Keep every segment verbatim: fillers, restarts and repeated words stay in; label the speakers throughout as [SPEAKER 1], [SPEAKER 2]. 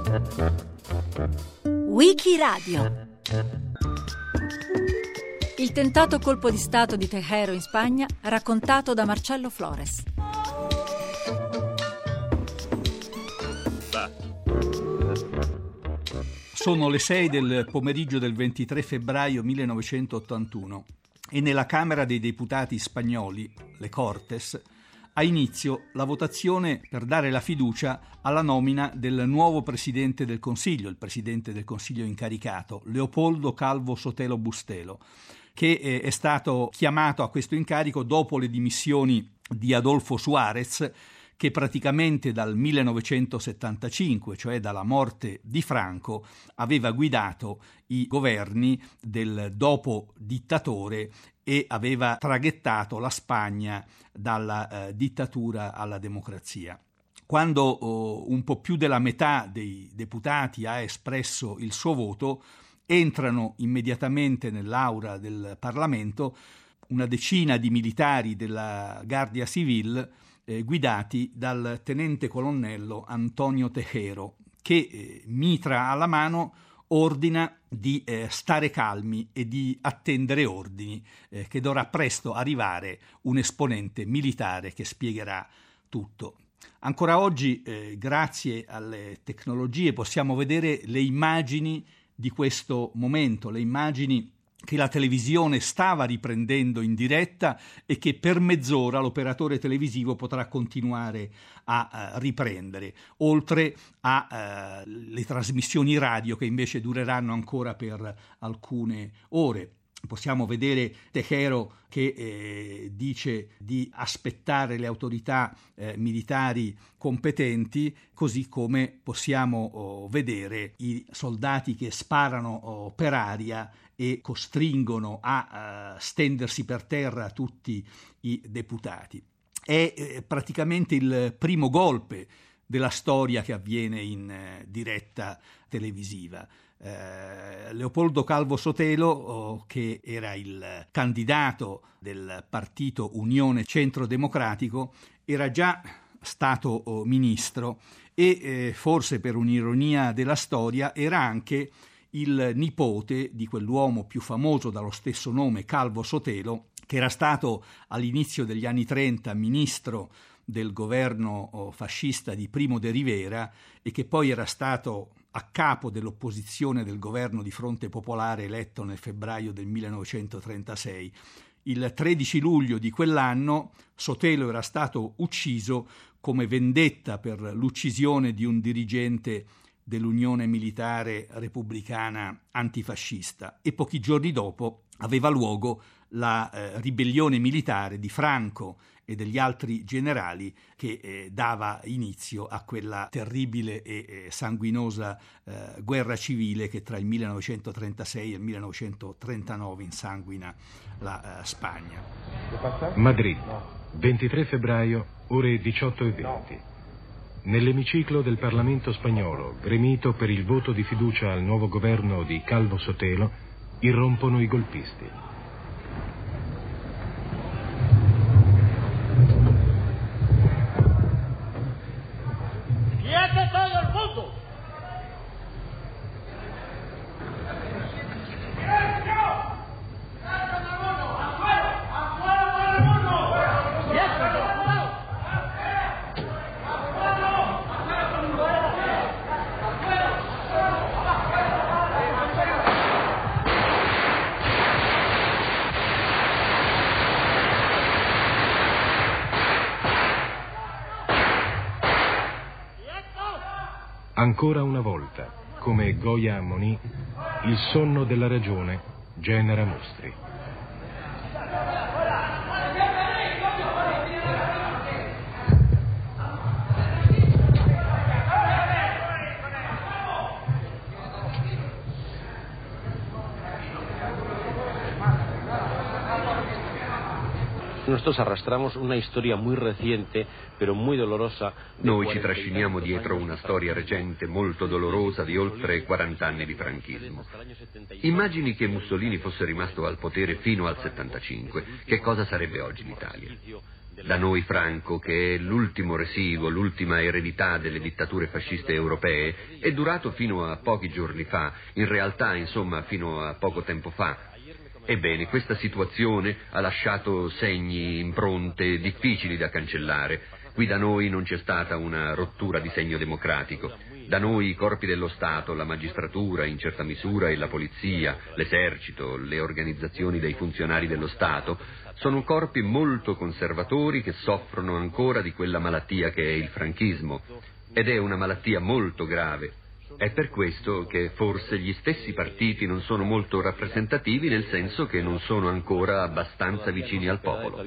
[SPEAKER 1] Wikiradio. Il tentato colpo di stato di Tejero in Spagna, raccontato da Marcello Flores.
[SPEAKER 2] Sono le sei del pomeriggio del ventitré febbraio millenovecentottantuno e nella Camera dei Deputati spagnoli, le Cortes, ha inizio la votazione per dare la fiducia alla nomina del nuovo Presidente del Consiglio, il Presidente del Consiglio incaricato, Leopoldo Calvo Sotelo Bustelo, che è stato chiamato a questo incarico dopo le dimissioni di Adolfo Suárez, che praticamente dal millenovecentosettantacinque, cioè dalla morte di Franco, aveva guidato i governi del dopo dittatore e aveva traghettato la Spagna dalla eh, dittatura alla democrazia. Quando oh, un po' più della metà dei deputati ha espresso il suo voto, entrano immediatamente nell'aula del Parlamento una decina di militari della Guardia Civil eh, guidati dal tenente colonnello Antonio Tejero, che eh, mitra alla mano ordina di eh, stare calmi e di attendere ordini, eh, che dovrà presto arrivare un esponente militare che spiegherà tutto. Ancora oggi, eh, grazie alle tecnologie, possiamo vedere le immagini di questo momento, le immagini che la televisione stava riprendendo in diretta e che per mezz'ora l'operatore televisivo potrà continuare a uh, riprendere, oltre alle uh, trasmissioni radio che invece dureranno ancora per alcune ore. Possiamo vedere Tejero che eh, dice di aspettare le autorità eh, militari competenti, così come possiamo oh, vedere i soldati che sparano oh, per aria e costringono a uh, stendersi per terra tutti i deputati. È eh, praticamente il primo golpe della storia che avviene in eh, diretta televisiva. Eh, Leopoldo Calvo Sotelo, oh, che era il candidato del partito Unione Centro Democratico, era già stato oh, ministro e eh, forse per un'ironia della storia era anche il nipote di quell'uomo più famoso dallo stesso nome, Calvo Sotelo, che era stato all'inizio degli anni trenta ministro del governo fascista di Primo de Rivera e che poi era stato a capo dell'opposizione del governo di Fronte Popolare eletto nel febbraio del millenovecentotrentasei. Il tredici luglio di quell'anno Sotelo era stato ucciso come vendetta per l'uccisione di un dirigente dell'Unione Militare Repubblicana Antifascista e pochi giorni dopo aveva luogo la eh, ribellione militare di Franco e degli altri generali che eh, dava inizio a quella terribile e eh, sanguinosa eh, guerra civile che tra il millenovecentotrentasei e il millenovecentotrentanove insanguina la eh, Spagna.
[SPEAKER 3] Madrid, ventitré febbraio, ore diciotto e venti. Nell'emiciclo del Parlamento spagnolo, gremito per il voto di fiducia al nuovo governo di Calvo Sotelo, irrompono i golpisti.
[SPEAKER 4] ¡Quieto todo el mundo!
[SPEAKER 3] Ancora una volta, come Goya ammonì, il sonno della ragione genera mostri.
[SPEAKER 5] Nosotros arrastramos una historia muy reciente, pero muy dolorosa.
[SPEAKER 6] Noi ci trasciniamo dietro una storia recente, molto dolorosa, di oltre quaranta anni di franchismo. Immagini che Mussolini fosse rimasto al potere fino al settantacinque. Che cosa sarebbe oggi l'Italia? Da noi Franco, che è l'ultimo residuo, l'ultima eredità delle dittature fasciste europee, è durato fino a pochi giorni fa, in realtà, insomma, fino a poco tempo fa. Ebbene, questa situazione ha lasciato segni, impronte difficili da cancellare. Qui da noi non c'è stata una rottura di segno democratico. Da noi i corpi dello Stato, la magistratura in certa misura e la polizia, l'esercito, le organizzazioni dei funzionari dello Stato sono corpi molto conservatori che soffrono ancora di quella malattia che è il franchismo, ed è una malattia molto grave. È per questo che forse gli stessi partiti non sono molto rappresentativi, nel senso che non sono ancora abbastanza vicini al popolo.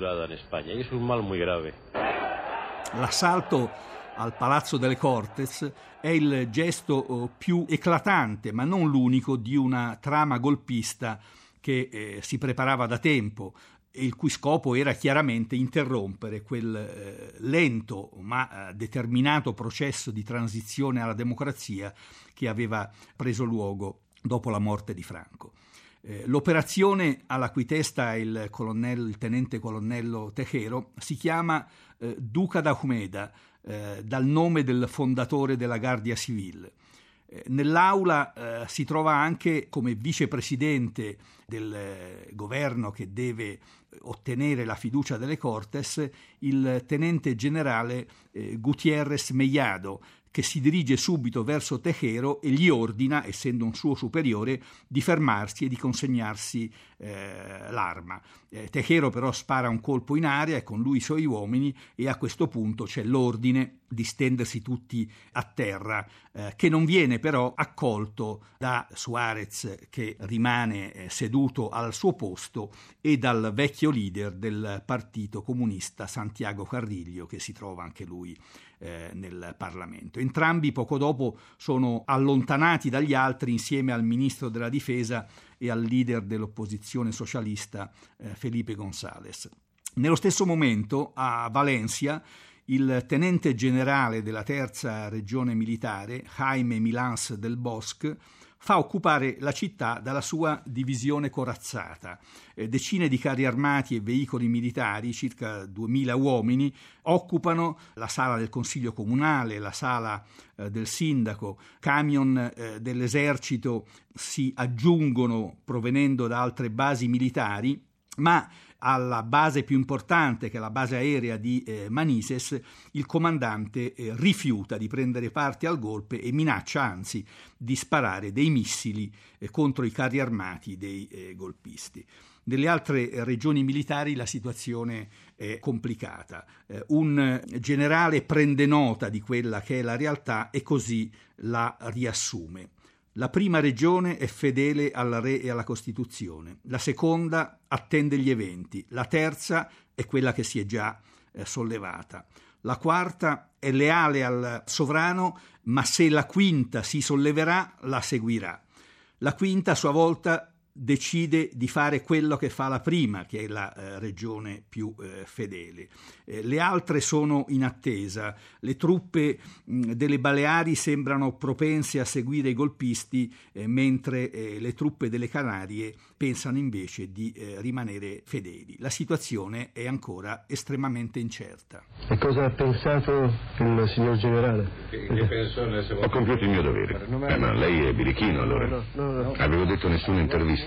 [SPEAKER 2] L'assalto al Palazzo delle Cortes è il gesto più eclatante, ma non l'unico, di una trama golpista che eh, si preparava da tempo e il cui scopo era chiaramente interrompere quel eh, lento ma eh, determinato processo di transizione alla democrazia che aveva preso luogo dopo la morte di Franco. Eh, l'operazione alla cui testa il, colonnello, il tenente colonnello Tejero si chiama eh, Duca da Humeda, eh, dal nome del fondatore della Guardia Civile. Eh, nell'aula eh, si trova anche come vicepresidente del eh, governo che deve ottenere la fiducia delle Cortes il tenente generale eh, Gutiérrez Mellado, che si dirige subito verso Tejero e gli ordina, essendo un suo superiore, di fermarsi e di consegnarsi eh, l'arma. Eh, Tejero però spara un colpo in aria e con lui i suoi uomini, e a questo punto c'è l'ordine di stendersi tutti a terra, eh, che non viene però accolto da Suárez, che rimane eh, seduto al suo posto, e dal vecchio leader del Partito Comunista Santiago Carrillo, che si trova anche lui eh, nel Parlamento. Entrambi poco dopo sono allontanati dagli altri insieme al ministro della difesa e al leader dell'opposizione socialista eh, Felipe González. Nello stesso momento a Valencia il tenente generale della terza regione militare, Jaime Milans del Bosch, fa occupare la città dalla sua divisione corazzata. Eh, decine di carri armati e veicoli militari, circa duemila uomini, occupano la sala del Consiglio Comunale, la sala eh, del sindaco. Camion eh, dell'esercito si aggiungono provenendo da altre basi militari, ma alla base più importante, che è la base aerea di eh, Manises, il comandante eh, rifiuta di prendere parte al golpe e minaccia anzi di sparare dei missili eh, contro i carri armati dei eh, golpisti. Nelle altre eh, regioni militari la situazione è complicata. Eh, un generale prende nota di quella che è la realtà e così la riassume. La prima regione è fedele al re e alla Costituzione, la seconda attende gli eventi, la terza è quella che si è già eh, sollevata, la quarta è leale al sovrano, ma se la quinta si solleverà la seguirà. La quinta a sua volta decide di fare quello che fa la prima, che è la eh, regione più eh, fedele. Eh, le altre sono in attesa. Le truppe mh, delle Baleari sembrano propense a seguire i golpisti, eh, mentre eh, le truppe delle Canarie pensano invece di eh, rimanere fedeli. La situazione è ancora estremamente incerta.
[SPEAKER 4] E cosa ha pensato il signor generale?
[SPEAKER 7] Che, che penso
[SPEAKER 8] Ho compiuto il mio dovere. Eh, ma lei è birichino allora?
[SPEAKER 4] No, no, no, no.
[SPEAKER 8] Avevo detto nessuna intervista.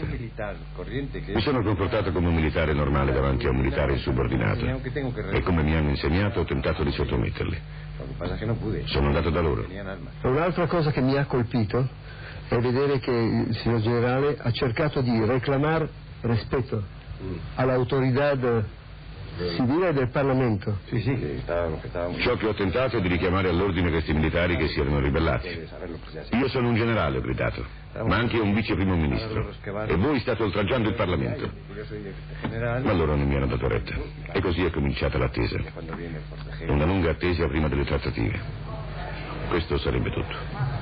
[SPEAKER 8] Mi sono comportato come un militare normale davanti a un militare insubordinato e come mi hanno insegnato ho tentato di sottometterli. Sono andato da loro.
[SPEAKER 4] Un'altra cosa che mi ha colpito è vedere che il signor generale ha cercato di reclamare rispetto all'autorità civile del Parlamento.
[SPEAKER 7] Sì, sì, che stavamo, che stavamo...
[SPEAKER 8] Ciò che ho tentato è di richiamare all'ordine questi militari che si erano ribellati. Io sono un generale, ho gridato, ma anche un vice primo ministro. E voi state oltraggiando il Parlamento. Ma loro non mi hanno dato retta. E così è cominciata l'attesa. Una lunga attesa prima delle trattative. Questo sarebbe tutto.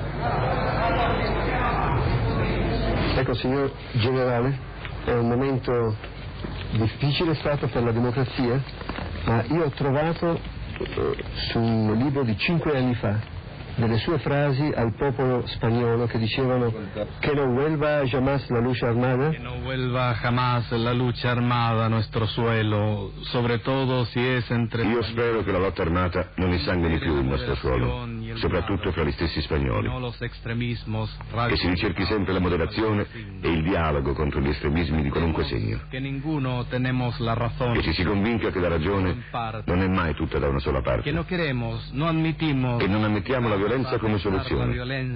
[SPEAKER 4] Ecco, signor generale, è un momento difficile stato per la democrazia, ma io ho trovato eh, su un libro di cinque anni fa delle sue frasi al popolo spagnolo che dicevano che non vuelva jamás la lucha armada.
[SPEAKER 9] Que no vuelva jamás la lucha armada a nuestro suelo, sobre todo si es entre...
[SPEAKER 8] Io spero che la lotta armata non insanguini più il nostro suolo, soprattutto fra gli stessi spagnoli. Che si ricerchi sempre la moderazione e il dialogo contro gli estremismi di qualunque segno. Che ci si convinca che la ragione non è mai tutta da una sola parte. E non ammettiamo la violenza come soluzione.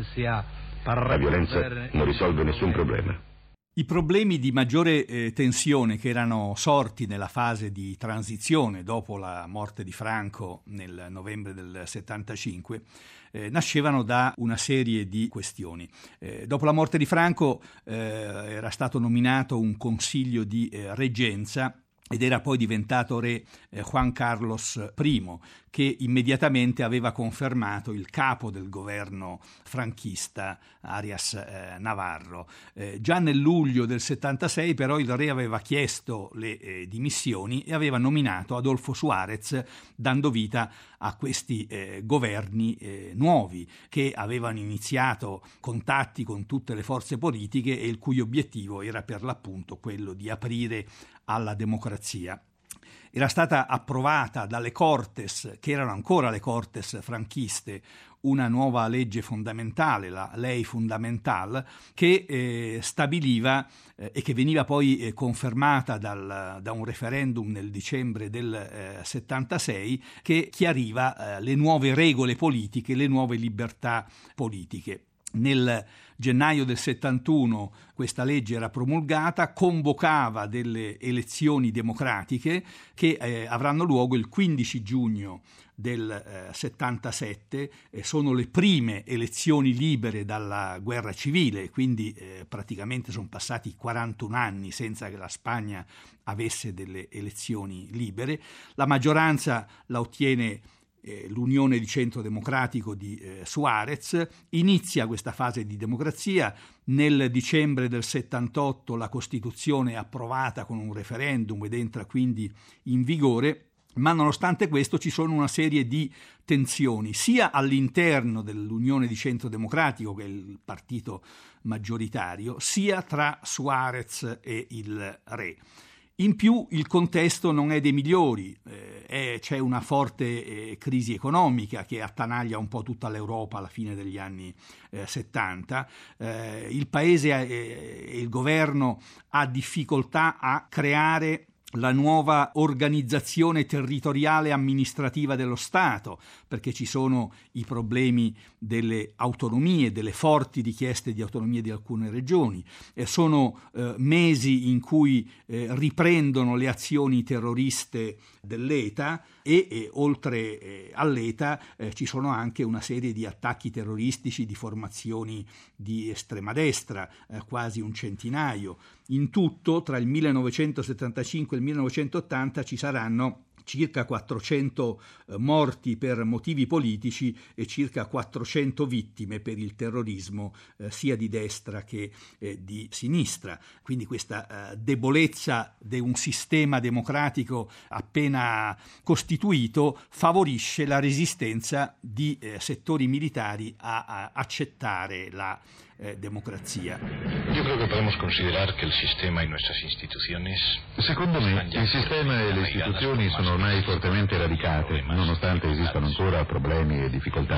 [SPEAKER 8] La violenza non risolve nessun problema.
[SPEAKER 2] I problemi di maggiore eh, tensione che erano sorti nella fase di transizione dopo la morte di Franco nel novembre del settantacinque eh, nascevano da una serie di questioni. Eh, dopo la morte di Franco eh, era stato nominato un consiglio di eh, reggenza ed era poi diventato re eh, Juan Carlos I, che immediatamente aveva confermato il capo del governo franchista, Arias eh, Navarro. Eh, già nel luglio del settantasei però il re aveva chiesto le eh, dimissioni e aveva nominato Adolfo Suárez, dando vita a questi eh, governi eh, nuovi che avevano iniziato contatti con tutte le forze politiche e il cui obiettivo era per l'appunto quello di aprire alla democrazia. Era stata approvata dalle Cortes, che erano ancora le Cortes franchiste, una nuova legge fondamentale, la Ley Fundamental, che eh, stabiliva eh, e che veniva poi eh, confermata dal, da un referendum nel dicembre del eh, settantasei, che chiariva eh, le nuove regole politiche, le nuove libertà politiche. Nel gennaio del settantuno questa legge era promulgata, convocava delle elezioni democratiche che eh, avranno luogo il quindici giugno del eh, settantasette, eh, sono le prime elezioni libere dalla guerra civile, quindi eh, praticamente sono passati quarantuno anni senza che la Spagna avesse delle elezioni libere. La maggioranza la ottiene Eh, l'Unione di Centro Democratico di eh, Suárez. Inizia questa fase di democrazia. Nel dicembre del settantotto la Costituzione è approvata con un referendum ed entra quindi in vigore, ma nonostante questo ci sono una serie di tensioni sia all'interno dell'Unione di Centro Democratico, che è il partito maggioritario, sia tra Suárez e il re. In più il contesto non è dei migliori, eh, è, c'è una forte eh, crisi economica che attanaglia un po' tutta l'Europa alla fine degli anni eh, settanta, eh, il paese e eh, il governo ha difficoltà a creare la nuova organizzazione territoriale amministrativa dello Stato, perché ci sono i problemi delle autonomie, delle forti richieste di autonomia di alcune regioni. Eh, sono eh, mesi in cui eh, riprendono le azioni terroriste dell'E T A e, e oltre eh, all'E T A eh, ci sono anche una serie di attacchi terroristici di formazioni di estrema destra, eh, quasi un centinaio. In tutto, tra il millenovecentosettantacinque e il millenovecentottanta ci saranno circa quattrocento morti per motivi politici e circa quattrocento vittime per il terrorismo eh, sia di destra che eh, di sinistra. Quindi questa eh, debolezza di un sistema democratico appena costituito favorisce la resistenza di eh, settori militari a, a accettare la eh, democrazia.
[SPEAKER 3] Yo creo que podemos considerar que el sistema y nuestras instituciones...
[SPEAKER 10] Secondo me il sistema e le istituzioni sono ormai fortemente radicate, nonostante esistano ancora problemi e difficoltà.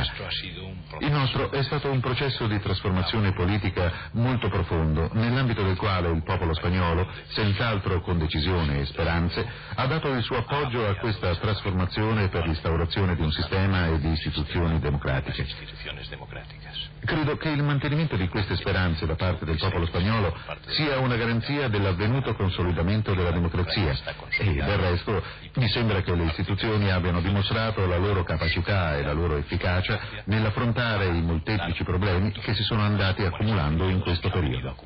[SPEAKER 10] Il nostro è stato un processo di trasformazione politica molto profondo, nell'ambito del quale il popolo spagnolo, senz'altro con decisione e speranze, ha dato il suo appoggio a questa trasformazione per l'instaurazione di un sistema e di istituzioni democratiche. Credo che il mantenimento di queste speranze da parte del popolo spagnolo sia una garanzia dell'avvenuto consolidamento della democrazia e del resto mi sembra che le istituzioni abbiano dimostrato la loro capacità e la loro efficacia nell'affrontare i molteplici problemi che si sono andati accumulando in questo periodo.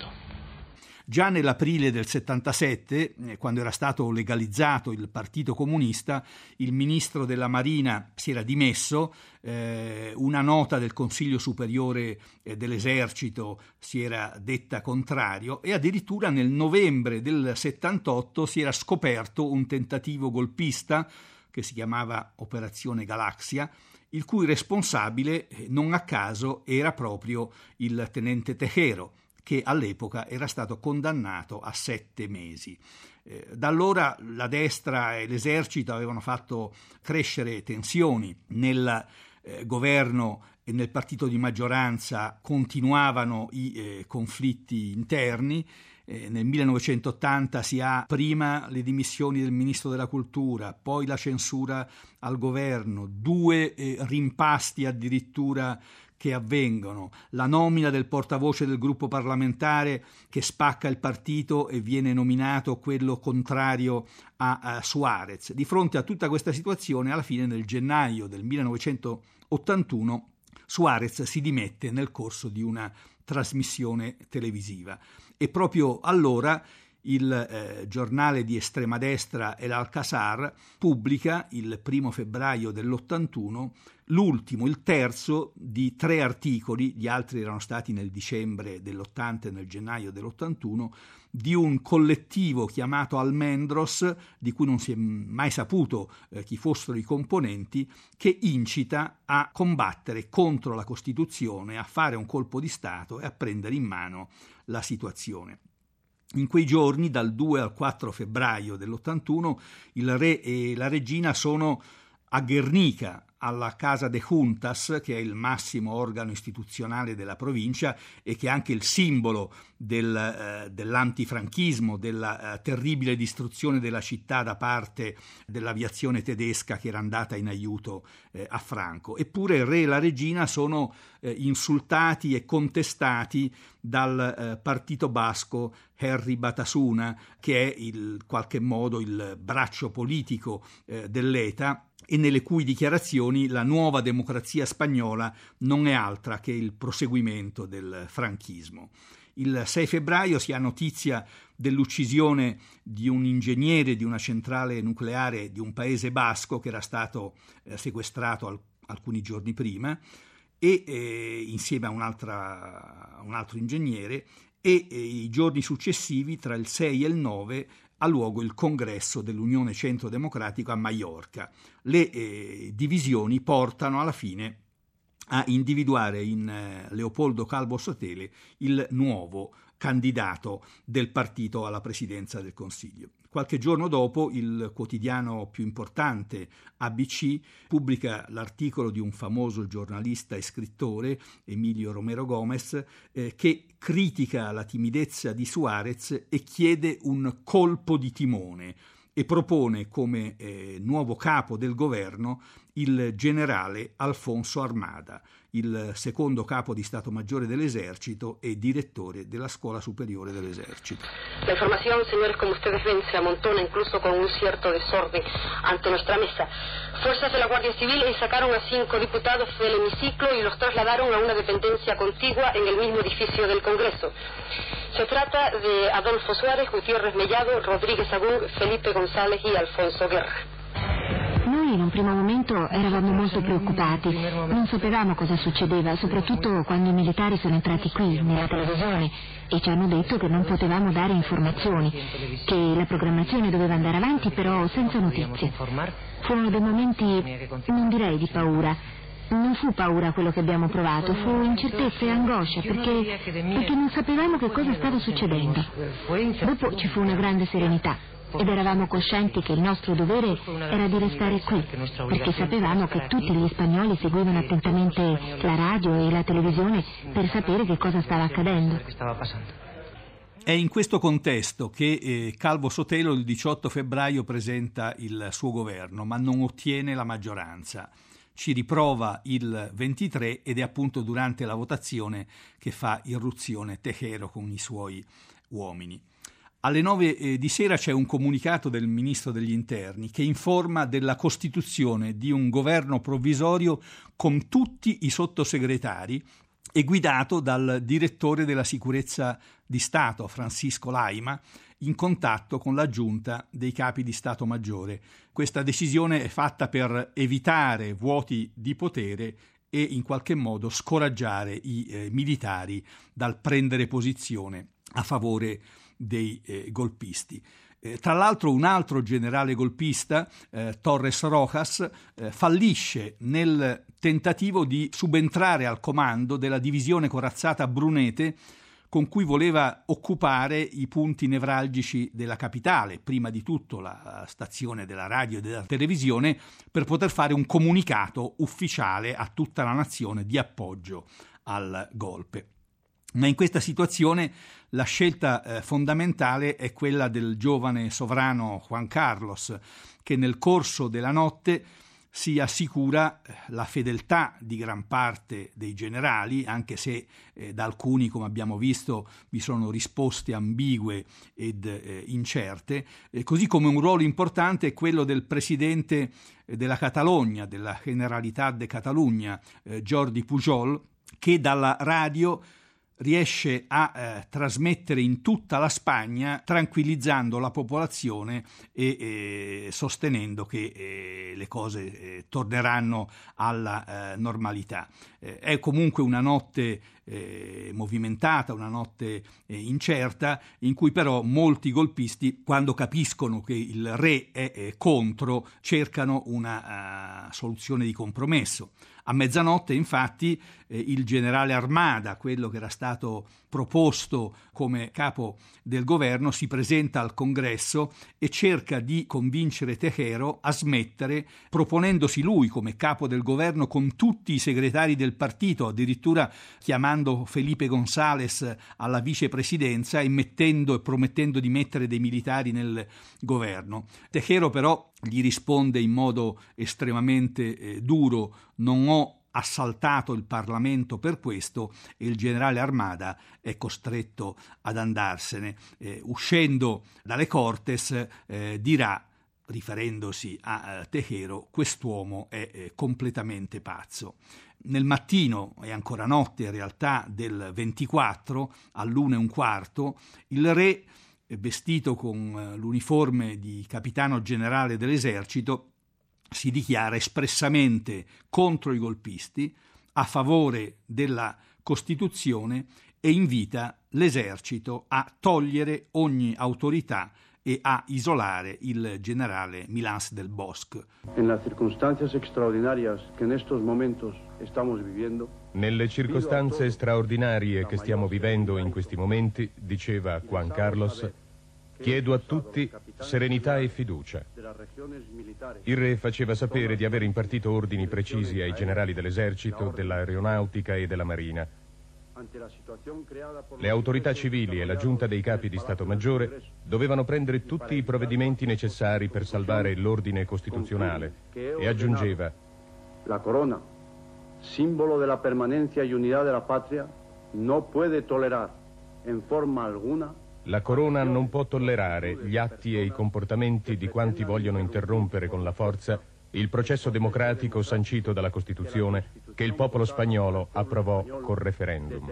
[SPEAKER 2] Già nell'aprile del settantasette, quando era stato legalizzato il Partito Comunista, il ministro della Marina si era dimesso, eh, una nota del Consiglio Superiore eh, dell'Esercito si era detta contrario e addirittura nel novembre del settantotto si era scoperto un tentativo golpista che si chiamava Operazione Galaxia, il cui responsabile non a caso era proprio il tenente Tejero, che all'epoca era stato condannato a sette mesi. Eh, da allora la destra e l'esercito avevano fatto crescere tensioni nel eh, governo e nel partito di maggioranza, continuavano i eh, conflitti interni. Eh, nel millenovecentottanta si ha prima le dimissioni del ministro della cultura, poi la censura al governo, due eh, rimpasti addirittura che avvengono, la nomina del portavoce del gruppo parlamentare che spacca il partito e viene nominato quello contrario a, a Suarez. Di fronte a tutta questa situazione, alla fine, nel gennaio del millenovecentottantuno, Suarez si dimette nel corso di una trasmissione televisiva e proprio allora il eh, giornale di estrema destra El Alcázar pubblica il primo febbraio dell'ottantuno l'ultimo, il terzo di tre articoli, gli altri erano stati nel dicembre dell'ottanta e nel gennaio dell'ottantuno, di un collettivo chiamato Almendros, di cui non si è mai saputo eh, chi fossero i componenti, che incita a combattere contro la Costituzione, a fare un colpo di Stato e a prendere in mano la situazione. In quei giorni, dal due al quattro febbraio dell'ottantuno, il re e la regina sono a Guernica, alla Casa de Juntas, che è il massimo organo istituzionale della provincia e che è anche il simbolo del, eh, dell'antifranchismo, della eh, terribile distruzione della città da parte dell'aviazione tedesca che era andata in aiuto eh, a Franco. Eppure il re e la regina sono eh, insultati e contestati dal eh, partito basco Herri Batasuna, che è in qualche modo il braccio politico eh, dell'E T A, e nelle cui dichiarazioni la nuova democrazia spagnola non è altra che il proseguimento del franchismo. Il sei febbraio si ha notizia dell'uccisione di un ingegnere di una centrale nucleare di un paese basco che era stato eh, sequestrato al- alcuni giorni prima e eh, insieme a un'altra, un altro ingegnere e eh, i giorni successivi, tra il sei e il nove, ha luogo il congresso dell'Unione Centro Democratico a Maiorca. Le eh, divisioni portano alla fine a individuare in eh, Leopoldo Calvo Sotelo il nuovo candidato del partito alla presidenza del Consiglio. Qualche giorno dopo il quotidiano più importante, A B C, pubblica l'articolo di un famoso giornalista e scrittore, Emilio Romero Gomez, eh, che critica la timidezza di Suarez e chiede un colpo di timone e propone come eh, nuovo capo del governo il generale Alfonso Armada, il secondo capo di Stato Maggiore dell'Esercito e direttore della Scuola Superiore dell'Esercito.
[SPEAKER 11] La información, señores, como ustedes ven, se amontona incluso con un cierto desorden ante nuestra mesa. Fuerzas de la Guardia Civil sacaron a cinco diputados del hemiciclo y los trasladaron a una dependencia contigua en el mismo edificio del Congreso. Se trata de Adolfo Suárez, Gutiérrez Mellado, Rodríguez Agún, Felipe González y Alfonso Guerra.
[SPEAKER 12] Noi in un primo momento eravamo molto preoccupati, non sapevamo cosa succedeva, soprattutto quando i militari sono entrati qui, nella televisione, e ci hanno detto che non potevamo dare informazioni, che la programmazione doveva andare avanti però senza notizie. Furono dei momenti, non direi di paura, non fu paura quello che abbiamo provato, fu incertezza e angoscia perché, perché non sapevamo che cosa stava succedendo. Dopo ci fu una grande serenità. Ed eravamo coscienti che il nostro dovere era di restare qui, perché sapevamo che tutti gli spagnoli seguivano attentamente la radio e la televisione per sapere che cosa stava accadendo.
[SPEAKER 2] È in questo contesto che eh, Calvo Sotelo il diciotto febbraio presenta il suo governo, ma non ottiene la maggioranza. Ci riprova il ventitré ed è appunto durante la votazione che fa irruzione Tejero con i suoi uomini. Alle nove eh, di sera c'è un comunicato del Ministro degli Interni che informa della costituzione di un governo provvisorio con tutti i sottosegretari e guidato dal direttore della sicurezza di Stato, Francisco Laima, in contatto con la giunta dei capi di Stato Maggiore. Questa decisione è fatta per evitare vuoti di potere e in qualche modo scoraggiare i eh, militari dal prendere posizione a favore dei eh, golpisti. Eh, tra l'altro un altro generale golpista, eh, Torres Rojas, eh, fallisce nel tentativo di subentrare al comando della divisione corazzata Brunete, con cui voleva occupare i punti nevralgici della capitale, prima di tutto la stazione della radio e della televisione, per poter fare un comunicato ufficiale a tutta la nazione di appoggio al golpe. Ma in questa situazione la scelta eh, fondamentale è quella del giovane sovrano Juan Carlos, che nel corso della notte si assicura la fedeltà di gran parte dei generali, anche se eh, da alcuni, come abbiamo visto, vi sono risposte ambigue ed eh, incerte, eh, così come un ruolo importante è quello del presidente della Catalogna, della Generalitat de Catalunya, eh, Jordi Pujol, che dalla radio riesce a eh, trasmettere in tutta la Spagna, tranquillizzando la popolazione e eh, sostenendo che eh, le cose eh, torneranno alla eh, normalità. Eh, è comunque una notte eh, movimentata, una notte eh, incerta, in cui però molti golpisti, quando capiscono che il re è eh, contro, cercano una uh, soluzione di compromesso. A mezzanotte, infatti, eh, il generale Armada, quello che era stato proposto come capo del governo, si presenta al congresso e cerca di convincere Tejero a smettere, proponendosi lui come capo del governo con tutti i segretari del partito, addirittura chiamando Felipe González alla vicepresidenza e mettendo e promettendo di mettere dei militari nel governo. Tejero però gli risponde in modo estremamente eh, duro: non ho assaltato il Parlamento per questo, e il generale Armada è costretto ad andarsene. Eh, uscendo dalle Cortes eh, dirà, riferendosi a eh, Tejero: quest'uomo è eh, completamente pazzo. Nel mattino, è ancora notte in realtà, del ventiquattro, all'una e un quarto, il re, vestito con l'uniforme di capitano generale dell'esercito, si dichiara espressamente contro i golpisti, a favore della Costituzione, e invita l'esercito a togliere ogni autorità e a isolare il generale Milans del Bosch.
[SPEAKER 13] En las circunstancias extraordinarias que en estos momentos estamos viviendo,
[SPEAKER 14] nelle circostanze straordinarie che stiamo vivendo in questi momenti, diceva Juan Carlos, chiedo a tutti serenità e fiducia. Il re faceva sapere di aver impartito ordini precisi ai generali dell'esercito, dell'aeronautica e della marina. Le autorità civili e la giunta dei capi di Stato Maggiore dovevano prendere tutti i provvedimenti necessari per salvare l'ordine costituzionale, e aggiungeva:
[SPEAKER 13] la corona, simbolo della permanencia y unidad de la patria, no puede tolerar en forma alguna.
[SPEAKER 14] La corona non può tollerare gli atti e i comportamenti di quanti vogliono interrompere con la forza il processo democratico sancito dalla Costituzione che il popolo spagnolo approvò col referendum.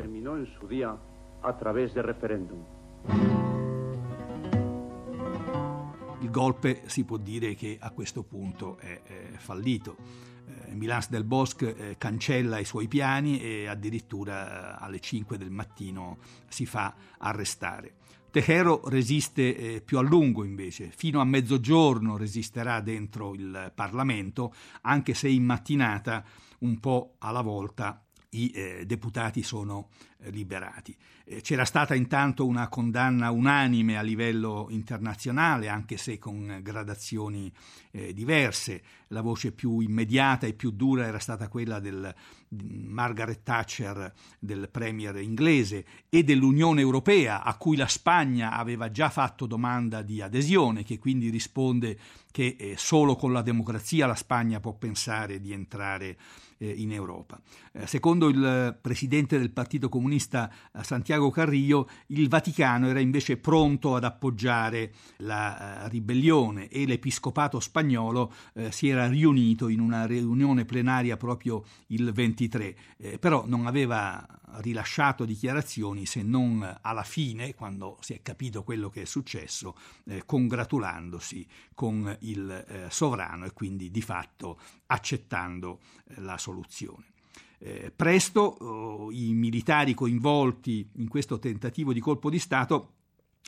[SPEAKER 2] Il golpe si può dire che a questo punto è, è fallito. Eh, Milans del Bosch eh, cancella i suoi piani e addirittura eh, alle cinque del mattino si fa arrestare. Tejero resiste eh, più a lungo invece, fino a mezzogiorno resisterà dentro il Parlamento, anche se in mattinata, un po' alla volta, i eh, deputati sono eh, liberati. Eh, c'era stata intanto una condanna unanime a livello internazionale, anche se con gradazioni eh, diverse. La voce più immediata e più dura era stata quella del Margaret Thatcher, del premier inglese, e dell'Unione Europea, a cui la Spagna aveva già fatto domanda di adesione, che quindi risponde che eh, solo con la democrazia la Spagna può pensare di entrare eh, in Europa. Eh, secondo il presidente del Partito Comunista Santiago Carrillo, il Vaticano era invece pronto ad appoggiare la uh, ribellione, e l'episcopato spagnolo uh, si era riunito in una riunione plenaria proprio il ventitré, eh, però non aveva rilasciato dichiarazioni, se non alla fine, quando si è capito quello che è successo, eh, congratulandosi con il eh, sovrano e quindi di fatto accettando eh, la soluzione. Eh, presto oh, i militari coinvolti in questo tentativo di colpo di Stato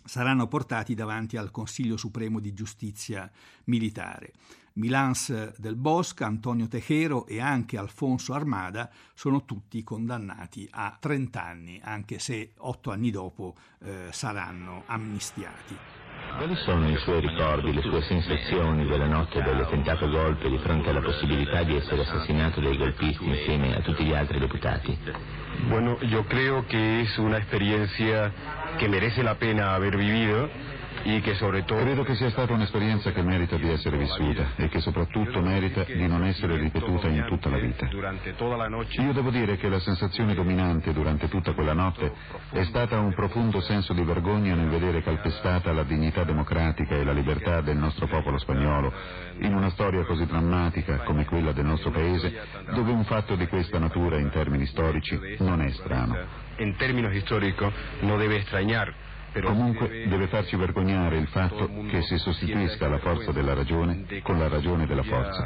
[SPEAKER 2] saranno portati davanti al Consiglio Supremo di Giustizia Militare. Milans del Bosch, Antonio Tejero e anche Alfonso Armada sono tutti condannati a trenta anni, anche se otto anni dopo eh, saranno amnistiati.
[SPEAKER 15] Quali sono i suoi ricordi, le sue sensazioni della notte del tentato golpe di fronte alla possibilità di essere assassinato dai golpisti insieme a tutti gli altri deputati?
[SPEAKER 16] Bueno, yo creo que es una experiencia que merece la pena haber vivido.
[SPEAKER 10] Credo che sia stata un'esperienza che merita di essere vissuta e che soprattutto merita di non essere ripetuta in tutta la vita. Io devo dire che la sensazione dominante durante tutta quella notte è stata un profondo senso di vergogna nel vedere calpestata la dignità democratica e la libertà del nostro popolo spagnolo in una storia così drammatica come quella del nostro paese, dove un fatto di questa natura in termini storici non è strano.
[SPEAKER 16] In termini storici non deve extrañar.
[SPEAKER 10] Comunque deve farci vergognare il fatto che si sostituisca la forza della ragione con la ragione della forza.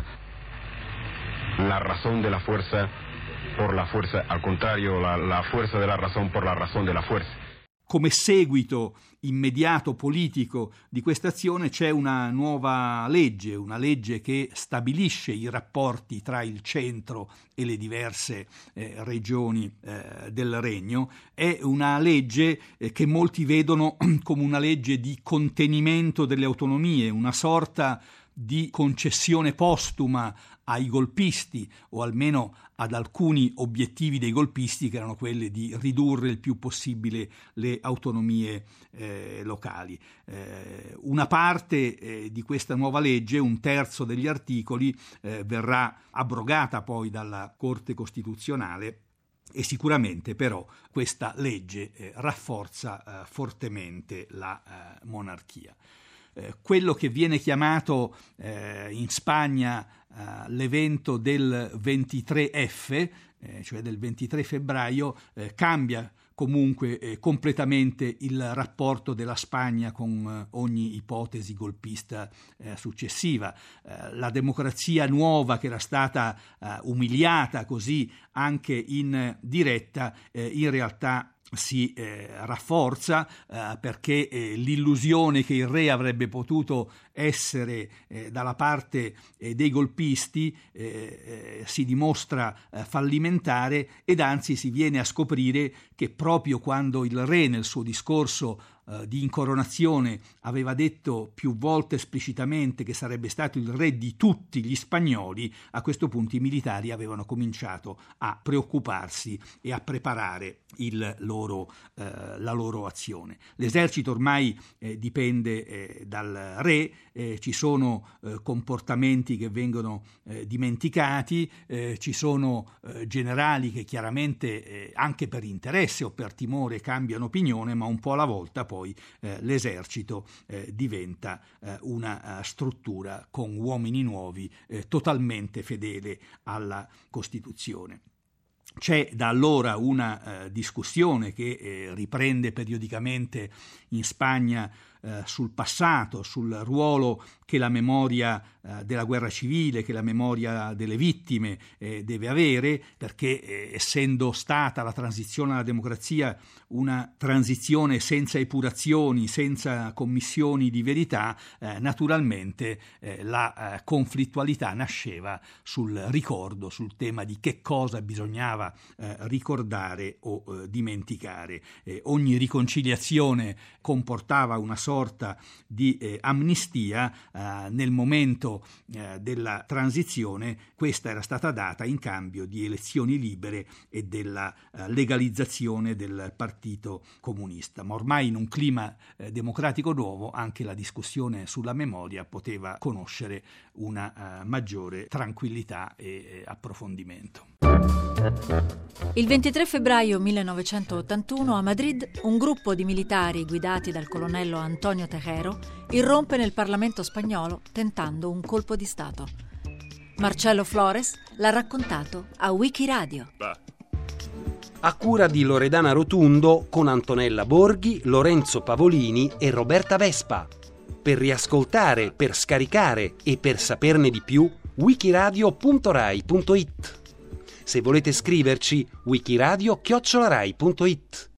[SPEAKER 16] La razón de la fuerza por la fuerza, al contrario, la, la fuerza de la razón por la razón de la fuerza.
[SPEAKER 2] Come seguito immediato politico di questa azione c'è una nuova legge, una legge che stabilisce i rapporti tra il centro e le diverse eh, regioni eh, del Regno. È una legge eh, che molti vedono come una legge di contenimento delle autonomie, una sorta di concessione postuma ai golpisti, o almeno ad alcuni obiettivi dei golpisti, che erano quelli di ridurre il più possibile le autonomie eh, locali. Eh, una parte eh, di questa nuova legge, un terzo degli articoli, eh, verrà abrogata poi dalla Corte Costituzionale, e sicuramente però questa legge eh, rafforza eh, fortemente la eh, monarchia. Eh, quello che viene chiamato eh, in Spagna eh, l'evento del ventitré F, eh, cioè del ventitré febbraio, eh, cambia comunque eh, completamente il rapporto della Spagna con eh, ogni ipotesi golpista eh, successiva. Eh, la democrazia nuova, che era stata eh, umiliata così anche in diretta, eh, in realtà si eh, rafforza eh, perché eh, l'illusione che il re avrebbe potuto essere eh, dalla parte eh, dei golpisti eh, eh, si dimostra eh, fallimentare, ed anzi si viene a scoprire che proprio quando il re nel suo discorso eh, di incoronazione aveva detto più volte esplicitamente che sarebbe stato il re di tutti gli spagnoli, a questo punto i militari avevano cominciato a preoccuparsi e a preparare il loro, eh, la loro azione. L'esercito ormai eh, dipende eh, dal re, eh, ci sono eh, comportamenti che vengono eh, dimenticati, eh, ci sono eh, generali che chiaramente eh, anche per interesse o per timore cambiano opinione, ma un po' alla volta poi eh, l'esercito eh, diventa eh, una uh, struttura con uomini nuovi eh, totalmente fedele alla Costituzione. C'è da allora una eh, discussione che eh, riprende periodicamente in Spagna eh, sul passato, sul ruolo che la memoria eh, della guerra civile, che la memoria delle vittime eh, deve avere, perché eh, essendo stata la transizione alla democrazia una transizione senza epurazioni, senza commissioni di verità, eh, naturalmente eh, la eh, conflittualità nasceva sul ricordo, sul tema di che cosa bisognava eh, ricordare o eh, dimenticare. Eh, ogni riconciliazione comportava una sorta di eh, amnistia. Uh, nel momento uh, della transizione questa era stata data in cambio di elezioni libere e della uh, legalizzazione del Partito Comunista. Ma ormai in un clima uh, democratico nuovo anche la discussione sulla memoria poteva conoscere una uh, maggiore tranquillità e uh, approfondimento.
[SPEAKER 1] Il ventitré febbraio millenovecentottantuno a Madrid un gruppo di militari guidati dal colonnello Antonio Tejero irrompe nel Parlamento spagnolo tentando un colpo di Stato. Marcello Flores l'ha raccontato a Wikiradio.
[SPEAKER 17] A cura di Loredana Rotundo con Antonella Borghi, Lorenzo Pavolini e Roberta Vespa. Per riascoltare, per scaricare e per saperne di più, wikiradio punto rai punto it. Se volete scriverci, wikiradio chiocciola rai punto it.